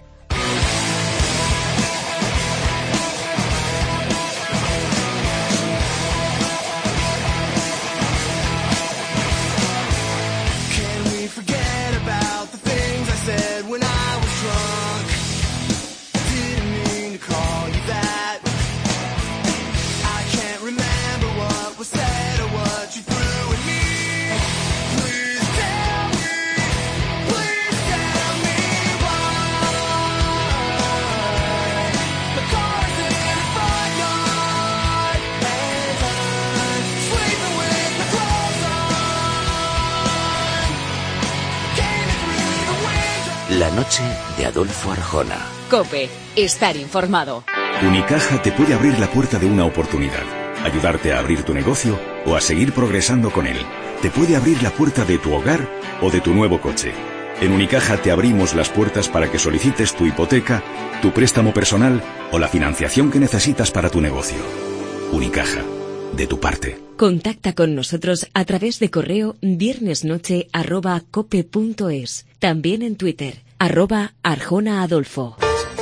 La noche de Adolfo Arjona. COPE. Estar informado. Unicaja te puede abrir la puerta de una oportunidad, ayudarte a abrir tu negocio o a seguir progresando con él. Te puede abrir la puerta de tu hogar o de tu nuevo coche. En Unicaja te abrimos las puertas para que solicites tu hipoteca, tu préstamo personal o la financiación que necesitas para tu negocio. Unicaja, de tu parte. Contacta con nosotros a través de correo viernesnoche@cope.es. También en Twitter, @Arjona Adolfo.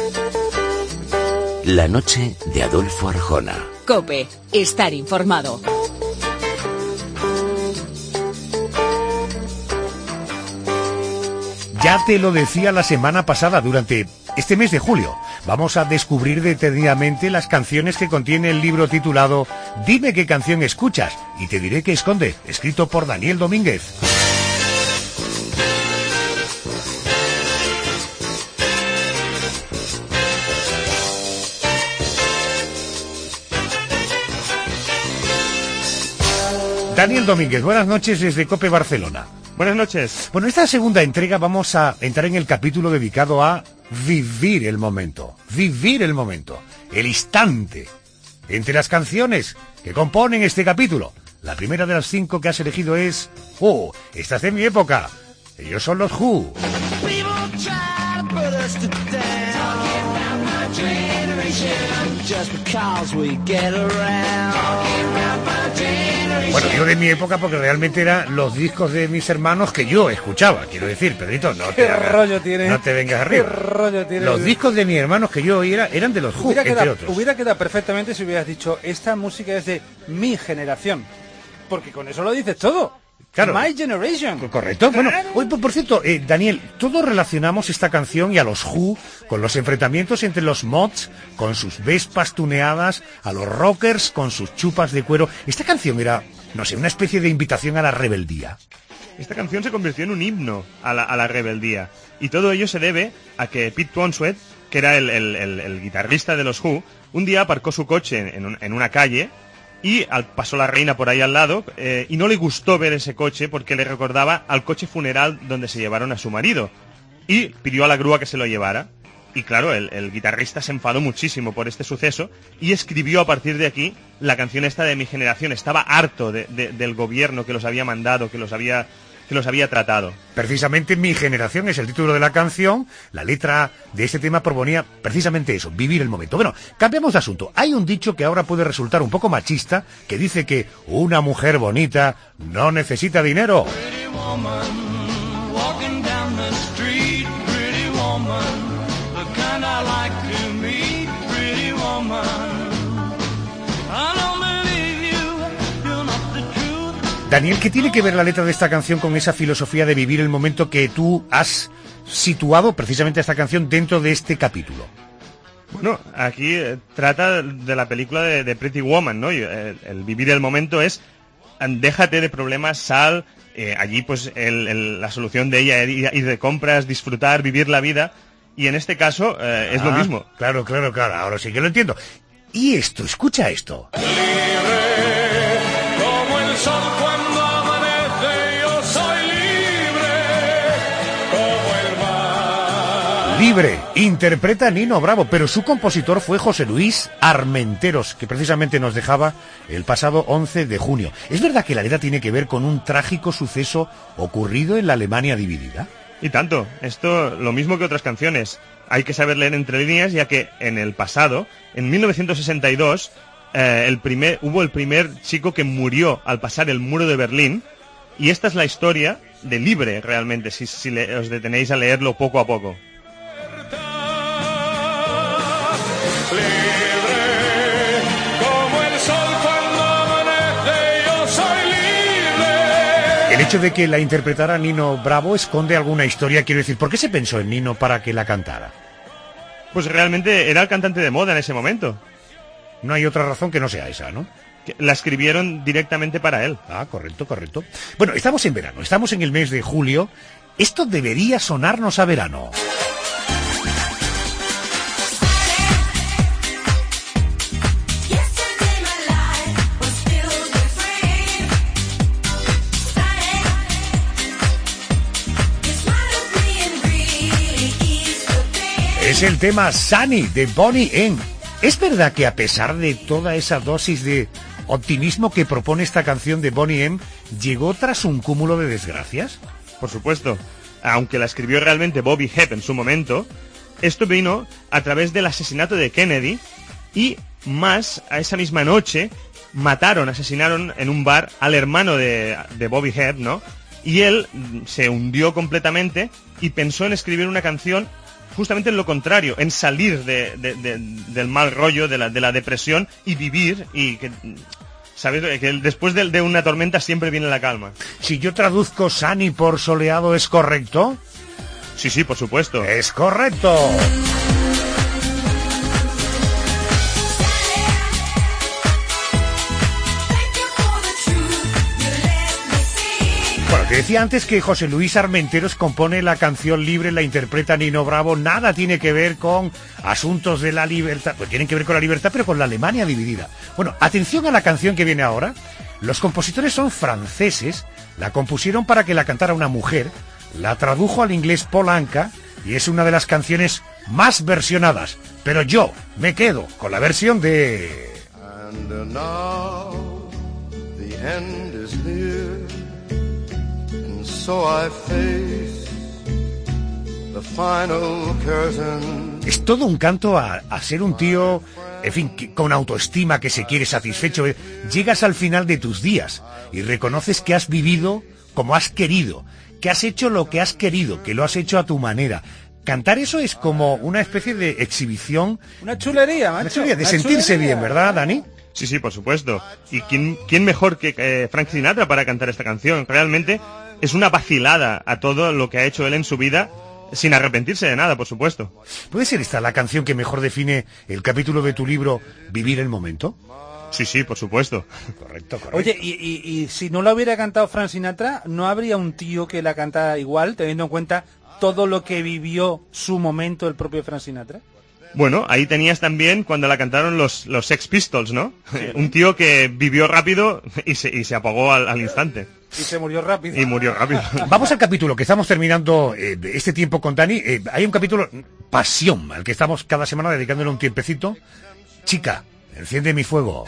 La noche de Adolfo Arjona. COPE. Estar informado. Ya te lo decía la semana pasada, durante este mes de julio vamos a descubrir detenidamente las canciones que contiene el libro titulado Dime qué canción escuchas y te diré qué esconde, escrito por Daniel Domínguez. Daniel Domínguez, buenas noches desde COPE Barcelona. Buenas noches. Bueno, esta segunda entrega vamos a entrar en el capítulo dedicado a vivir el momento. Vivir el momento. El instante. Entre las canciones que componen este capítulo, la primera de las 5 que has elegido es... ¡Oh! Esta es de mi época. Ellos son los Who. Bueno, digo de mi época porque realmente eran los discos de mis hermanos que yo escuchaba. Quiero decir, Pedrito, no te vengas arriba. ¿Qué rollo tiene? Los discos de mis hermanos que yo oía eran de los Who, entre otros. Hubiera quedado perfectamente si hubieras dicho, esta música es de mi generación. Porque con eso lo dices todo. Claro. My Generation. Correcto. Bueno, hoy, por cierto, Daniel, todos relacionamos esta canción y a los Who con los enfrentamientos entre los mods con sus Vespas tuneadas, a los rockers con sus chupas de cuero. Esta canción era, no sé, una especie de invitación a la rebeldía. Esta canción se convirtió en un himno a la rebeldía. Y todo ello se debe a que Pete Consuet, que era el guitarrista de los Who, un día aparcó su coche en una calle y pasó la reina por ahí al lado y no le gustó ver ese coche porque le recordaba al coche funeral donde se llevaron a su marido y pidió a la grúa que se lo llevara. Y claro, el guitarrista se enfadó muchísimo por este suceso y escribió a partir de aquí la canción esta de Mi Generación. Estaba harto del gobierno que los había mandado, que los había tratado. Precisamente Mi Generación es el título de la canción. La letra de este tema proponía precisamente eso, vivir el momento. Bueno, cambiamos de asunto. Hay un dicho que ahora puede resultar un poco machista, que dice que una mujer bonita no necesita dinero. Daniel, ¿qué tiene que ver la letra de esta canción con esa filosofía de vivir el momento que tú has situado precisamente esta canción dentro de este capítulo? Bueno, aquí trata de la película de Pretty Woman, ¿no? El vivir el momento es déjate de problemas, sal, allí pues la solución de ella era ir de compras, disfrutar, vivir la vida, y en este caso es lo mismo. Claro, ahora sí que lo entiendo. Y esto, escucha esto. Como el sol cuando amanece, yo soy libre como el mar. Libre, interpreta Nino Bravo, pero su compositor fue José Luis Armenteros, que precisamente nos dejaba el pasado 11 de junio. ¿Es verdad que la letra tiene que ver con un trágico suceso ocurrido en la Alemania dividida? Y tanto, esto lo mismo que otras canciones. Hay que saber leer entre líneas, ya que en el pasado, en 1962, hubo el primer chico que murió al pasar el muro de Berlín, y esta es la historia de Libre, realmente, si os detenéis a leerlo poco a poco. El hecho de que la interpretara Nino Bravo esconde alguna historia, quiero decir, ¿por qué se pensó en Nino para que la cantara? Pues realmente era el cantante de moda en ese momento. No hay otra razón que no sea esa, ¿no? Que la escribieron directamente para él. Ah, correcto. Bueno, estamos en verano, estamos en el mes de julio. Esto debería sonarnos a verano. Es el tema Sunny de Bonnie M. ¿Es verdad que a pesar de toda esa dosis de optimismo que propone esta canción de Bonnie M, llegó tras un cúmulo de desgracias? Por supuesto. Aunque la escribió realmente Bobby Hebb en su momento, esto vino a través del asesinato de Kennedy y más, a esa misma noche, asesinaron en un bar al hermano de Bobby Hebb, ¿no? Y él se hundió completamente y pensó en escribir una canción justamente en lo contrario, en salir del mal rollo, de la depresión y vivir, y que, ¿sabes? Que después de una tormenta siempre viene la calma. Si yo traduzco sunny por soleado, ¿es correcto? Sí, por supuesto. ¡Es correcto! Bueno, te decía antes que José Luis Armenteros compone la canción Libre, la interpreta Nino Bravo. Nada tiene que ver con asuntos de la libertad. Pues tienen que ver con la libertad, pero con la Alemania dividida. Bueno, atención a la canción que viene ahora. Los compositores son franceses. La compusieron para que la cantara una mujer. La tradujo al inglés Paul Anka y es una de las canciones más versionadas. Pero yo me quedo con la versión de... And now the end is near. So I face the final curtain. Es todo un canto a ser un tío, en fin, con autoestima, que se quiere satisfecho. Llegas al final de tus días y reconoces que has vivido como has querido, que has hecho lo que has querido, que lo has hecho a tu manera. Cantar eso es como una especie de exhibición. Una chulería, macho. Una chulería, de sentirse bien, ¿verdad, Dani? Sí, por supuesto. ¿Y quién mejor que Frank Sinatra para cantar esta canción? Realmente es una vacilada a todo lo que ha hecho él en su vida, sin arrepentirse de nada, por supuesto. ¿Puede ser esta la canción que mejor define el capítulo de tu libro, Vivir el momento? Sí, por supuesto. Correcto. Oye, y si no la hubiera cantado Frank Sinatra, ¿no habría un tío que la cantara igual, teniendo en cuenta todo lo que vivió su momento el propio Frank Sinatra? Bueno, ahí tenías también cuando la cantaron los Sex Pistols, ¿no? Sí. Un tío que vivió rápido y se apagó al instante. Y se murió rápido. Y murió rápido. Vamos al capítulo que estamos terminando este tiempo con Dani. Hay un capítulo, Pasión, al que estamos cada semana dedicándole un tiempecito. Chica, enciende mi fuego.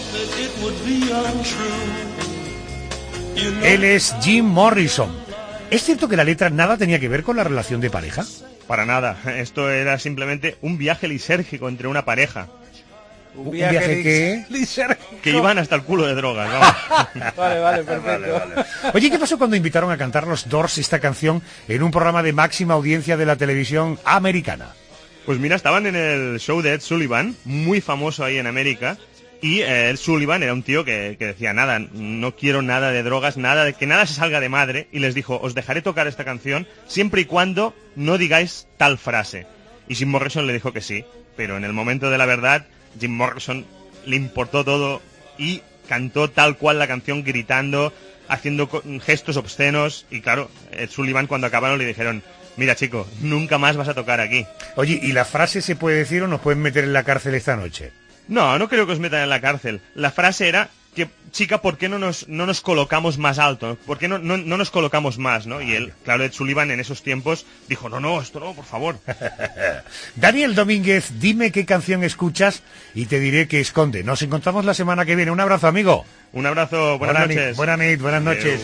Él es Jim Morrison. ¿Es cierto que la letra nada tenía que ver con la relación de pareja? Para nada. Esto era simplemente un viaje lisérgico entre una pareja. ¿Un viaje qué? Que iban hasta el culo de drogas, ¿no? Vale, perfecto. Vale. Oye, ¿qué pasó cuando invitaron a cantar los Doors esta canción en un programa de máxima audiencia de la televisión americana? Pues mira, estaban en el show de Ed Sullivan, muy famoso ahí en América, y Ed Sullivan era un tío que decía, nada, no quiero nada de drogas, nada de que nada se salga de madre, y les dijo, os dejaré tocar esta canción siempre y cuando no digáis tal frase. Y Jim Morrison le dijo que sí, pero en el momento de la verdad, Jim Morrison le importó todo y cantó tal cual la canción, gritando, haciendo gestos obscenos, y claro, Ed Sullivan cuando acabaron le dijeron, mira chico, nunca más vas a tocar aquí. Oye, ¿y la frase se puede decir o nos pueden meter en la cárcel esta noche? No creo que os metan en la cárcel. La frase era que, chica, ¿por qué no nos colocamos más alto? ¿Por qué no nos colocamos más, no? Y él, claro, Ed Sullivan en esos tiempos dijo, no, esto no, por favor. Daniel Domínguez, dime qué canción escuchas y te diré qué esconde. Nos encontramos la semana que viene. Un abrazo, amigo. Un abrazo, buenas noches. Buenas noches.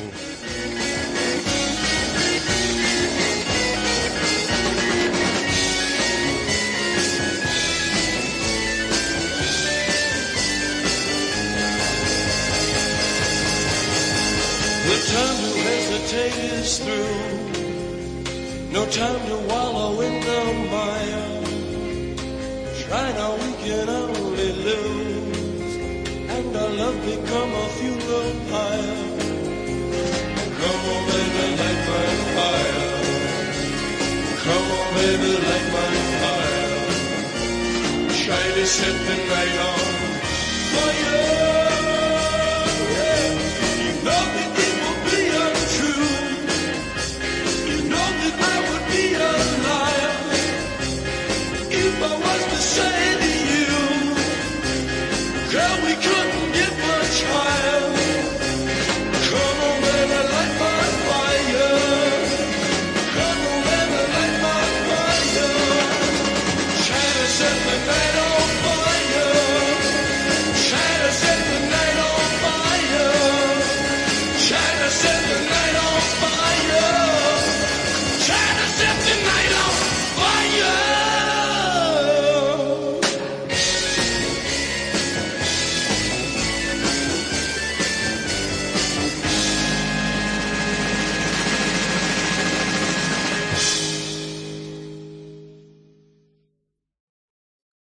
The time to hesitate is through. No time to wallow in the mire. Try now, we can only lose, and our love become a funeral pyre. Come on, baby, light my fire. Come on, baby, light my fire. Try to set the night on fire.